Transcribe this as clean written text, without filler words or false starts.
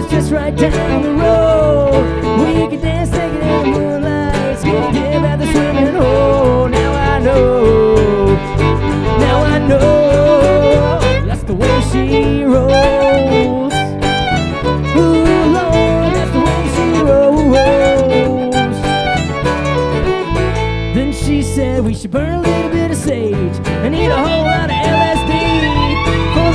was just right down the road. We could dance naked in the moonlight, skip at the swimming hole. Now I know, that's the way she rolls. Ooh, Lord, that's the way she rolls. Then she said we should burn a little bit of sage and eat a whole lot of